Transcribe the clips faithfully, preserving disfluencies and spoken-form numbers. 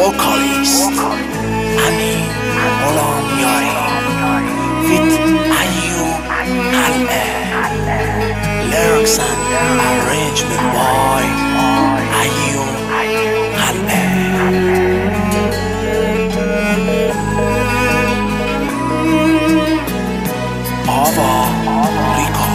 vocalist Amin Gholamyari with Ayub Haleh. Lyrics and arrangement by Ayub Haleh. Ava Record.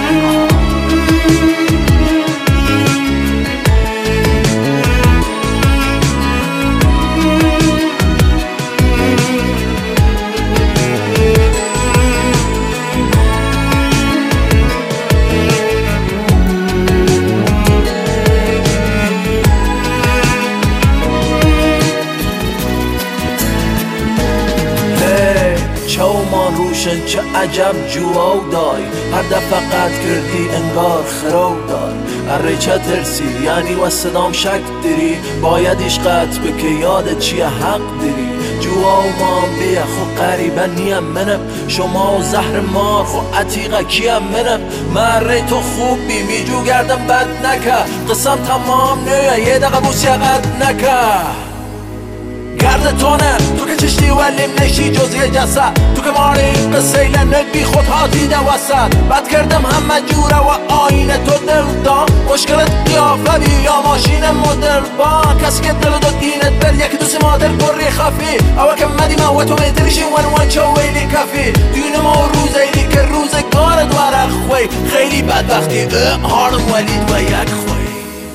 چومان روشن چه عجب جواب دای، هر دفعه قد کردی انگار خراب دای. اره چه ترسی یعنی و صدام شک داری، باید عشقت بکه یاد چیه حق داری. جوابم بیا خو قریبا نیم منم، شما و زهر مار خو عتیقه کیم منم. مره تو خوب بی میجو گردم بد نکه، قسم تمام نه یه دقیقه بوسی قد نکه. گرد تونه تو که چشتی ولیم نشی جز یه جسد، تو که ماری قصه لنگ بی خود ها دیده وسط. بد کردم همه جوره و آینه تو دل دان، مشکلت قیافه بی یا ماشین مدل بان. کسی که دل دو دینت بر یکی دوست مادر گری خفی، اوه که مدی ما و تو میترشی ون ون چو ویلی کفی. دین ما روز ایلی که روزگار دواره خوی، خیلی بدبختی حالم ولید و یک خوی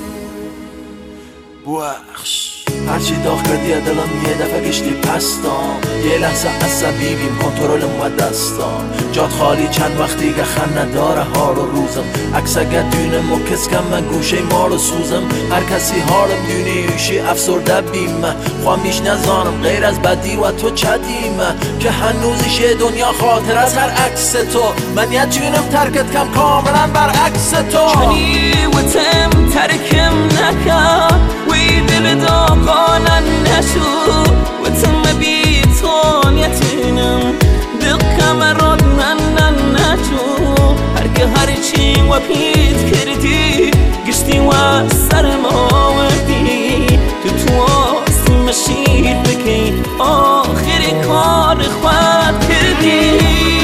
بخش. هرچی داغ کردی دلم یه دفعه گشتی پستان، یه لحظه عصبی بیم کنترلم و دستان. جات خالی چند وقتی که خن نداره حال و روزم، عکس اگه دونم و کس کم من گوشه مال و سوزم. هر کسی حالم دونی ایشی افسرده بیمه، خواه میش نزانم غیر از بدی و تو چدیمه. که هنوزش دنیا خاطر از هر عکس تو، من یه تونم ترکت کم کاملا برعکس تو. چنی و تم ترکم نکن وی دل داغانن نشو، و تم بیتون یتینم دقم راد من نشو. هر که هر چی و پیت کردی گشتی و سرم آوردی، تو تو آسی مشید بکی آخری کار خود کردی.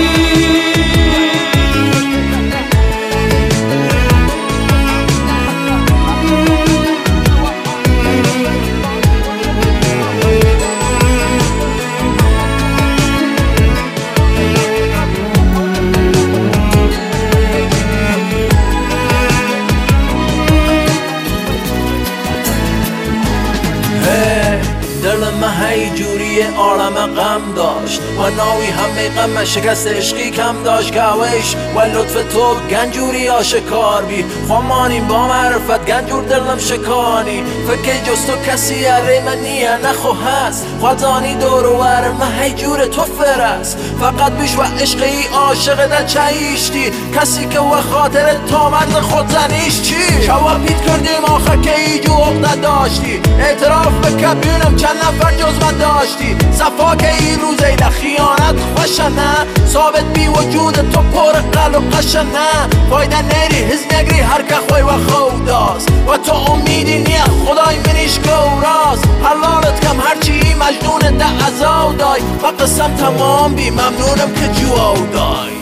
هی جوری عالم غم داشت و ناوی همه غم شکست عشقی کم داشت. گوش و لطف تو گنجوری آشکار بی، خمانیم با معرفت گنجور دلم شکانی. فکر جز تو کسی اره من نیه نخو هست، خوادانی دور و ورم هی جور تو فرست. فقط بیش و عشقی عاشق در چایشتی، کسی که و خاطر تا مرد خود زنیش چی. شوا پیت کردیم آخه که ایجو عقده داشتی، اعتراف بکبیونم چند نفر جز من داشتی. صفا که این روز ایده خیانت خوشه نه، ثابت بی وجود تو پر قل و قشه نه. فایده نری هز نگری هر که خوی و خوداست، و تو امیدی نیه خدای منیش گوراست. حلالت کم هرچی مجنون ده ازاو دای، و قسم تمام بی ممنونم که جواو دای.